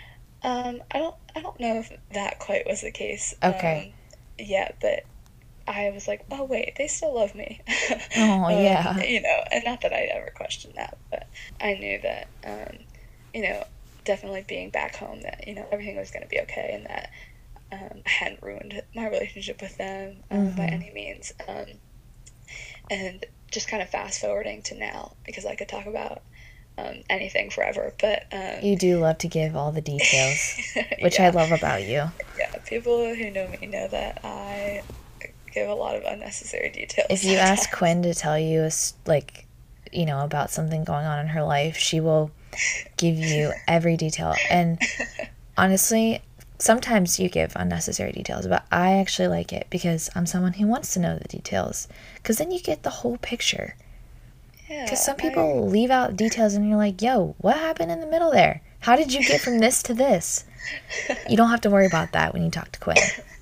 Speaker 2: Um, I don't, I don't know if that quite was the case.
Speaker 1: Okay.
Speaker 2: Um, yeah, but I was like, oh wait, they still love me.
Speaker 1: Oh,
Speaker 2: um,
Speaker 1: yeah.
Speaker 2: You know, and not that I ever questioned that, but I knew that, um, you know, definitely being back home, that, you know, everything was going to be okay, and that um, I hadn't ruined my relationship with them um, mm-hmm. by any means. Um, and just kind of fast forwarding to now, because I could talk about Um, anything forever, but um,
Speaker 1: you do love to give all the details, which
Speaker 2: yeah.
Speaker 1: I love about you.
Speaker 2: Yeah, people who know me know that I give a lot of unnecessary details.
Speaker 1: If you
Speaker 2: sometimes.
Speaker 1: ask Quinn to tell you, like, you know, about something going on in her life, she will give you every detail. And honestly, sometimes you give unnecessary details, but I actually like it because I'm someone who wants to know the details, because then you get the whole picture. Because some people I... leave out details and you're like, yo, what happened in the middle there? How did you get from this to this? You don't have to worry about that when you talk to Quinn.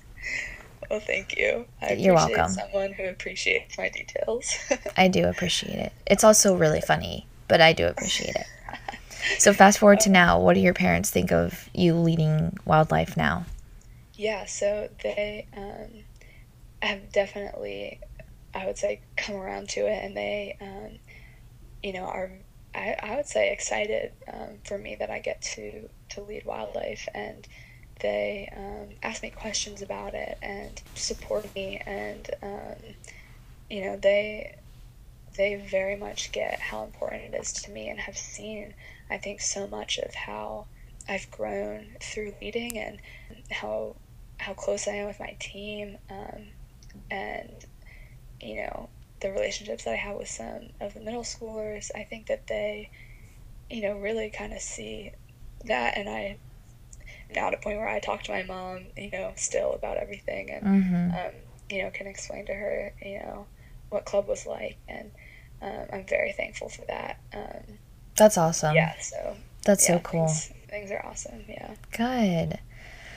Speaker 2: Well, thank you. I
Speaker 1: You're
Speaker 2: appreciate
Speaker 1: welcome.
Speaker 2: Someone who appreciates my details.
Speaker 1: I do appreciate it. It's also really funny, but I do appreciate it. So fast forward to now, what do your parents think of you leading Wildlife now?
Speaker 2: Yeah, so they um, have definitely, I would say, come around to it, and they... Um, you know, are, I, I would say, excited um, for me that I get to, to lead Wildlife, and they um, ask me questions about it and support me, and, um, you know, they, they very much get how important it is to me, and have seen, I think, so much of how I've grown through leading, and how, how close I am with my team, um, and, you know, the relationships that I have with some of the middle schoolers. I think that they, you know, really kind of see that, and I now at a point where I talk to my mom, you know, still about everything, and mm-hmm. um, you know, can explain to her, you know, what club was like, and um, I'm very thankful for that. Um,
Speaker 1: That's awesome.
Speaker 2: Yeah, so
Speaker 1: that's
Speaker 2: yeah,
Speaker 1: so cool.
Speaker 2: Things, things are awesome. Yeah.
Speaker 1: Good.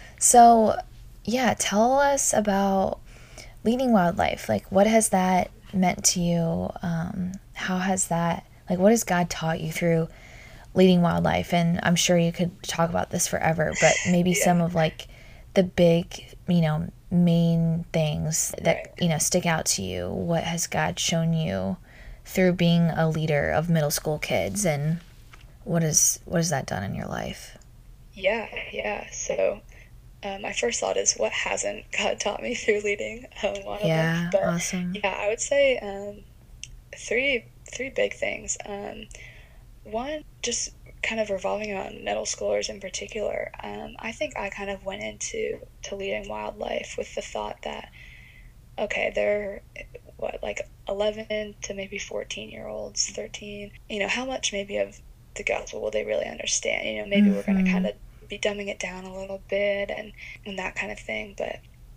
Speaker 1: So, yeah, tell us about leading Wildlife. Like, what has that meant to you? Um, how has that, like, what has God taught you through leading Wildlife? And I'm sure you could talk about this forever, but maybe
Speaker 2: Yeah.
Speaker 1: some of like the big, you know, main things that,
Speaker 2: Right.
Speaker 1: you know, stick out to you. What has God shown you through being a leader of middle school kids, and what is what has that done in your life?
Speaker 2: Yeah, yeah. So uh, my first thought is, what hasn't God taught me through leading um, Wildlife?
Speaker 1: Yeah,
Speaker 2: But
Speaker 1: awesome.
Speaker 2: yeah, I would say um, three three big things. Um, one, just kind of revolving around middle schoolers in particular. Um, I think I kind of went into to leading Wildlife with the thought that, okay, they're what, like eleven to maybe fourteen year olds, thirteen. You know, how much maybe of the gospel will they really understand? You know, maybe mm-hmm. we're going to kind of be dumbing it down a little bit and, and that kind of thing. But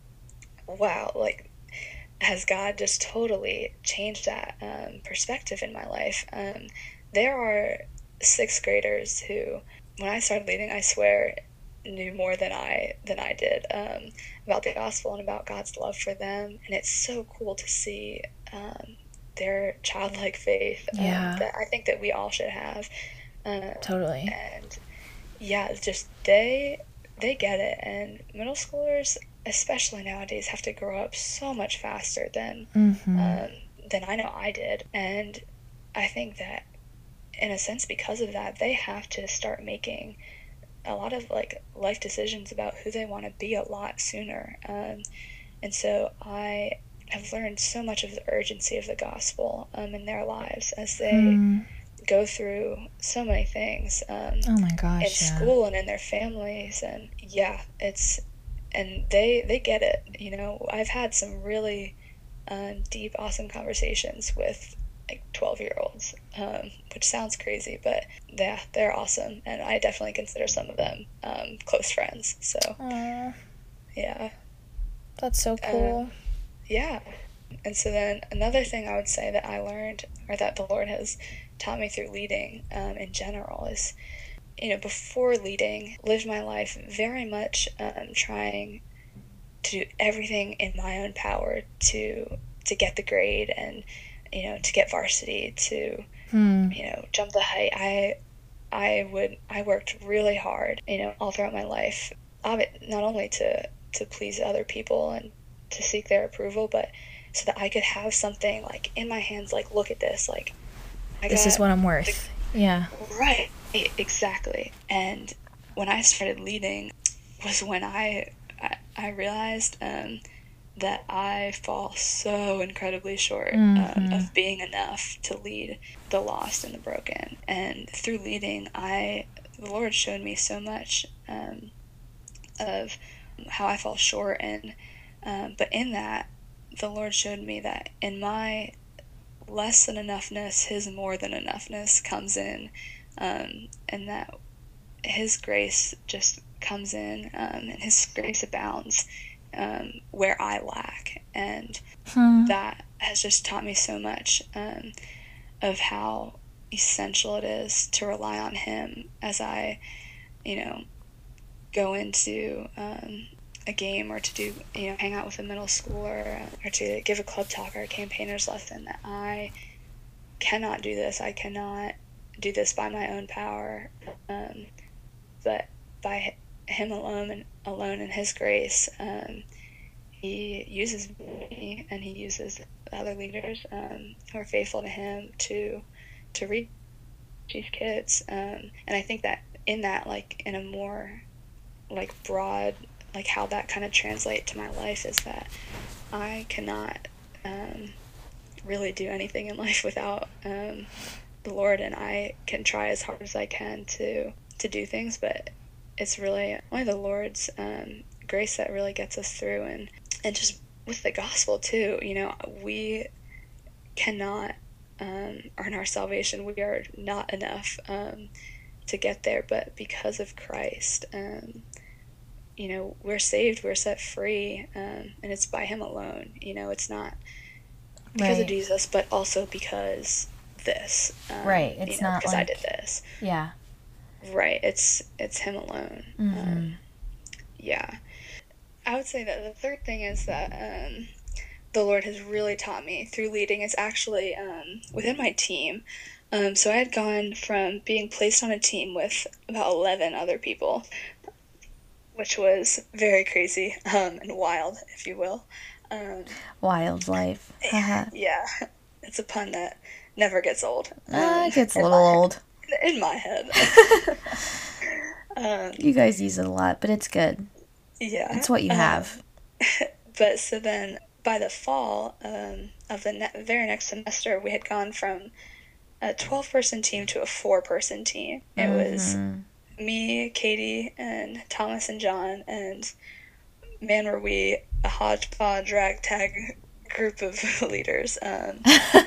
Speaker 2: wow, like, has God just totally changed that um, perspective in my life? Um, there are sixth graders who, when I started leading, I swear, knew more than I than I did um, about the gospel and about God's love for them. And it's so cool to see um, their childlike faith
Speaker 1: yeah.
Speaker 2: um, that I think that we all should have. Um,
Speaker 1: totally.
Speaker 2: And yeah, it's just they they get it. And middle schoolers, especially nowadays, have to grow up so much faster than
Speaker 1: mm-hmm.
Speaker 2: um, than I know I did. And I think that, in a sense, because of that, they have to start making a lot of like life decisions about who they want to be a lot sooner. Um, and so I have learned so much of the urgency of the gospel um, in their lives as they hmm. go through so many things um,
Speaker 1: oh my gosh,
Speaker 2: in
Speaker 1: yeah.
Speaker 2: school and in their families. And yeah, it's, and they, they get it. You know, I've had some really um, deep, awesome conversations with like twelve year olds, um, which sounds crazy, but yeah, they're awesome. And I definitely consider some of them um, close friends. So,
Speaker 1: Aww.
Speaker 2: yeah.
Speaker 1: That's so cool.
Speaker 2: Um, yeah. And so then another thing I would say that I learned, or that the Lord has taught me through leading um, in general, is, you know, before leading, lived my life very much um, trying to do everything in my own power to to get the grade and, you know, to get varsity, to, hmm. you know, jump the height. I, I would, I worked really hard, you know, all throughout my life, not only to, to please other people and to seek their approval, but so that I could have something like in my hands, like, look at this, like, I
Speaker 1: this is what I'm worth. The, yeah.
Speaker 2: Right. Exactly. And when I started leading was when I, I, I realized, um, that I fall so incredibly short mm-hmm. um, of being enough to lead the lost and the broken. And through leading, I the Lord showed me so much um, of how I fall short. And um, but in that, the Lord showed me that in my less than enoughness, His more than enoughness comes in, um, and that His grace just comes in, um, and His grace abounds Um, where I lack. And hmm. that has just taught me so much um, of how essential it is to rely on Him as I, you know, go into um, a game, or to do, you know, hang out with a middle schooler, or to give a club talk or a campaigner's lesson, that I cannot do this. I cannot do this by my own power, um, but by Him alone and alone in His grace. Um, he uses me, and He uses other leaders um, who are faithful to Him to to reach these kids. Um, and I think that in that, like, in a more like broad, like how that kind of translates to my life, is that I cannot um, really do anything in life without um, the Lord, and I can try as hard as I can to to do things, but it's really only the Lord's um, grace that really gets us through. And and just with the gospel too, you know, we cannot um, earn our salvation. We are not enough um, to get there, but because of Christ, um, you know, we're saved, we're set free, um, and it's by Him alone. You know, it's not because right. of Jesus, but also because this. Um,
Speaker 1: right. It's
Speaker 2: you know,
Speaker 1: not
Speaker 2: because
Speaker 1: like,
Speaker 2: I did this.
Speaker 1: Yeah.
Speaker 2: Right. It's it's Him alone.
Speaker 1: Mm-hmm.
Speaker 2: Um, yeah. I would say that the third thing is that um, the Lord has really taught me through leading is actually um, within my team. Um, so I had gone from being placed on a team with about eleven other people, which was very crazy um, and wild, if you will. Um,
Speaker 1: Wild life.
Speaker 2: yeah, it's a pun that never gets old. Um,
Speaker 1: uh, it gets a little old.
Speaker 2: In my head. um,
Speaker 1: you guys use it a lot, but it's good.
Speaker 2: Yeah.
Speaker 1: It's what you have.
Speaker 2: Um, but so then by the fall um, of the ne- very next semester, we had gone from a twelve-person team to a four-person team. It mm-hmm. was me, Katie, and Thomas and John, and man, were we a hodgepodge ragtag group of leaders. Um,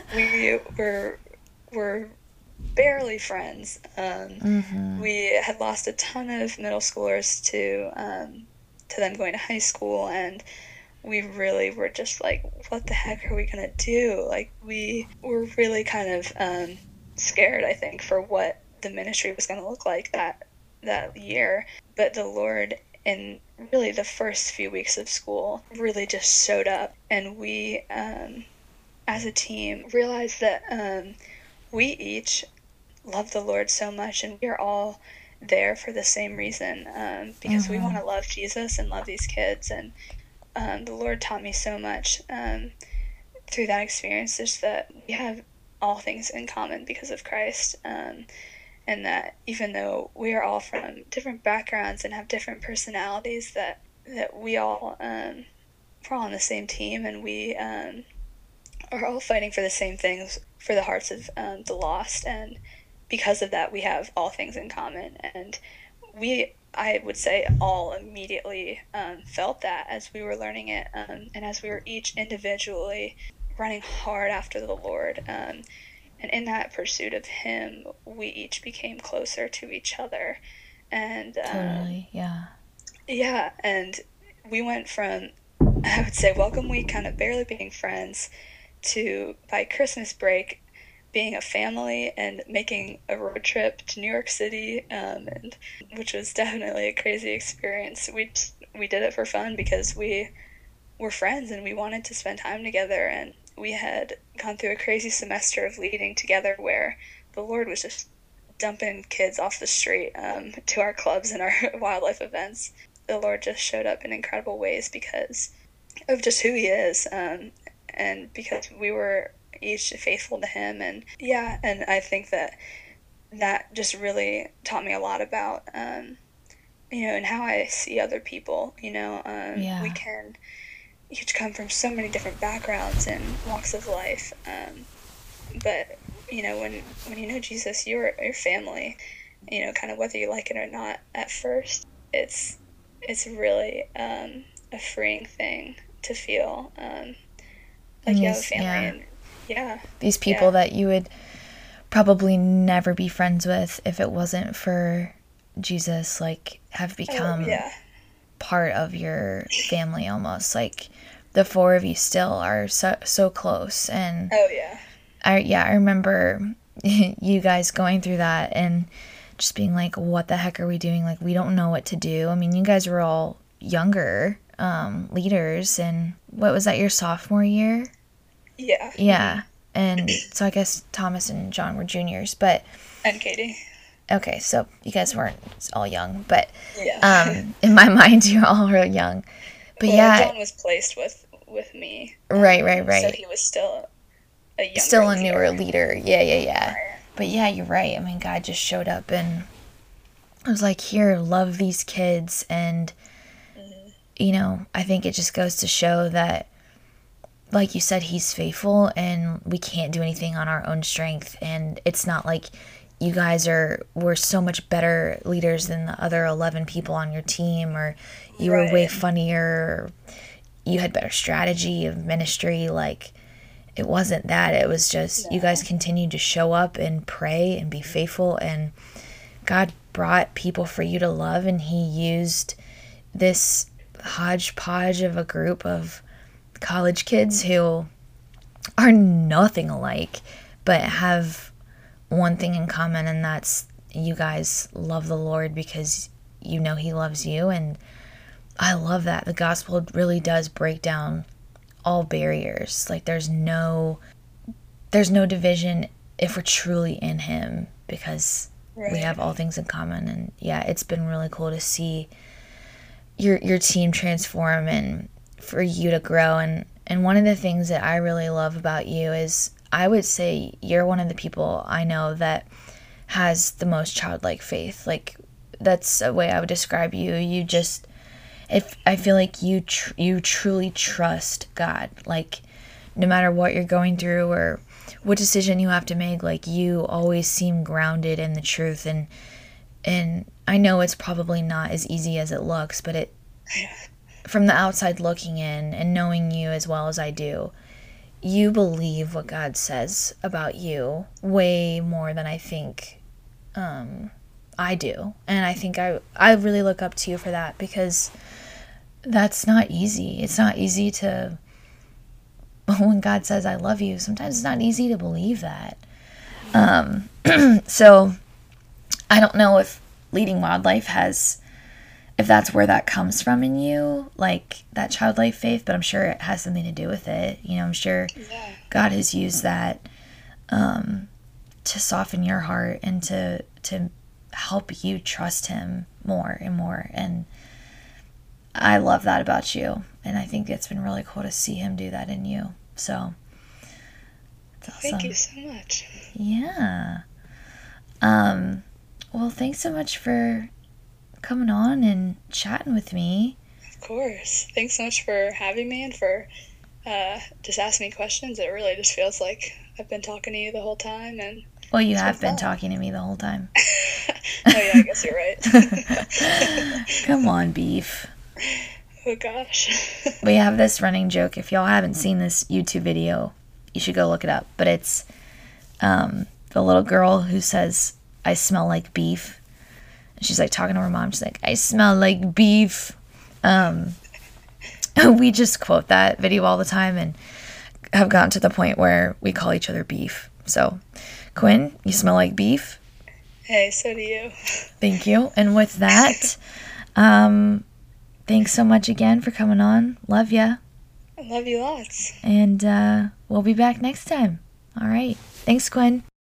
Speaker 2: we were were barely friends. Um, mm-hmm. We had lost a ton of middle schoolers to um, to them going to high school, and we really were just like, what the heck are we gonna do? Like, we were really kind of um, scared, I think, for what the ministry was gonna look like that that year. But the Lord, in really the first few weeks of school, really just showed up, and we, um, as a team, realized that um, we each love the Lord so much, and we are all there for the same reason, um, because mm-hmm. we want to love Jesus and love these kids. And um, the Lord taught me so much um, through that experience, just that we have all things in common because of Christ, um, and that even though we are all from different backgrounds and have different personalities, that that we all um, we're all on the same team, and we um, are all fighting for the same things, for the hearts of um, the lost. And because of that, we have all things in common. And we, I would say, all immediately um, felt that as we were learning it, um, and as we were each individually running hard after the Lord. Um, and in that pursuit of Him, we each became closer to each other. And um,
Speaker 1: totally, yeah.
Speaker 2: Yeah, and we went from, I would say, welcome week kind of barely being friends to, by Christmas break, being a family and making a road trip to New York City, um, and which was definitely a crazy experience. We just, we did it for fun because we were friends and we wanted to spend time together, and we had gone through a crazy semester of leading together where the Lord was just dumping kids off the street um, to our clubs and our wildlife events. The Lord just showed up in incredible ways because of just who He is, um, and because we were each faithful to Him. And yeah, and I think that that just really taught me a lot about um you know, and how I see other people. You know, um yeah. we can each come from so many different backgrounds and walks of life, um but you know, when when you know Jesus, you're your family, you know, kind of whether you like it or not at first. It's it's really um a freeing thing to feel um like you have a family. Yeah. And yeah,
Speaker 1: these people yeah. that you would probably never be friends with if it wasn't for Jesus, like, have become
Speaker 2: oh, yeah.
Speaker 1: part of your family almost. Like, the four of you still are so so close. And
Speaker 2: oh yeah
Speaker 1: I yeah I remember you guys going through that and just being like, what the heck are we doing? Like, we don't know what to do. I mean, you guys were all younger um leaders, and what was that, your sophomore year?
Speaker 2: Yeah.
Speaker 1: Yeah. And so I guess Thomas and John were juniors, but...
Speaker 2: And Katie.
Speaker 1: Okay, so you guys weren't all young, but
Speaker 2: yeah.
Speaker 1: um, in my mind, you're all real young. But
Speaker 2: well,
Speaker 1: yeah...
Speaker 2: John was placed with, with me.
Speaker 1: Right, um, right, right.
Speaker 2: So he was still a younger
Speaker 1: Still a
Speaker 2: leader.
Speaker 1: newer leader. Yeah, yeah, yeah.
Speaker 2: Right.
Speaker 1: But yeah, you're right. I mean, God just showed up and I was like, here, love these kids. And, mm-hmm. you know, I think it just goes to show that, like you said, He's faithful, and we can't do anything on our own strength. And it's not like you guys are were so much better leaders than the other eleven people on your team, or you right. were way funnier, or you had better strategy of ministry. Like, it wasn't that. It was just no. you guys continued to show up and pray and be faithful, and God brought people for you to love, and He used this hodgepodge of a group of college kids who are nothing alike but have one thing in common, and that's you guys love the Lord because you know He loves you. And I love that the gospel really does break down all barriers. Like there's no there's no division if we're truly in him, because right. we have all things in common. And yeah, it's been really cool to see your your team transform and for you to grow. And and one of the things that I really love about you is, I would say you're one of the people I know that has the most childlike faith. Like that's a way I would describe you. You just, if I feel like you tr- you truly trust God. Like no matter what you're going through or what decision you have to make, like you always seem grounded in the truth. And and I know it's probably not as easy as it looks, but it, from the outside looking in and knowing you as well as I do, you believe what God says about you way more than I think um, I do. And I think I I really look up to you for that, because that's not easy. It's not easy to, when God says I love you, sometimes it's not easy to believe that. Um, so I don't know if Leading Wildlife has, if that's where that comes from in you, like that childlike faith, but I'm sure it has something to do with it. You know, I'm sure
Speaker 2: yeah.
Speaker 1: God has used that um, to soften your heart and to to help you trust him more and more. And I love that about you. And I think it's been really cool to see him do that in you. So, it's awesome.
Speaker 2: Thank you so much.
Speaker 1: Yeah. Um, well, thanks so much for coming on and chatting with me.
Speaker 2: Of course. Thanks so much for having me and for uh, just asking me questions. It really just feels like I've been talking to you the whole time. And
Speaker 1: well, you have been, been talking to me the whole time.
Speaker 2: Oh, yeah, I guess you're right.
Speaker 1: Come on, Beef.
Speaker 2: Oh, gosh.
Speaker 1: We have this running joke. If y'all haven't seen this YouTube video, you should go look it up. But it's um, the little girl who says, I smell like beef. And she's like talking to her mom. She's like, I smell like beef. Um, we just quote that video all the time and have gotten to the point where we call each other beef. So, Quinn, you smell like beef.
Speaker 2: Hey, so do you.
Speaker 1: Thank you. And with that, um, thanks so much again for coming on. Love ya.
Speaker 2: I love you lots.
Speaker 1: And uh, we'll be back next time. All right. Thanks, Quinn.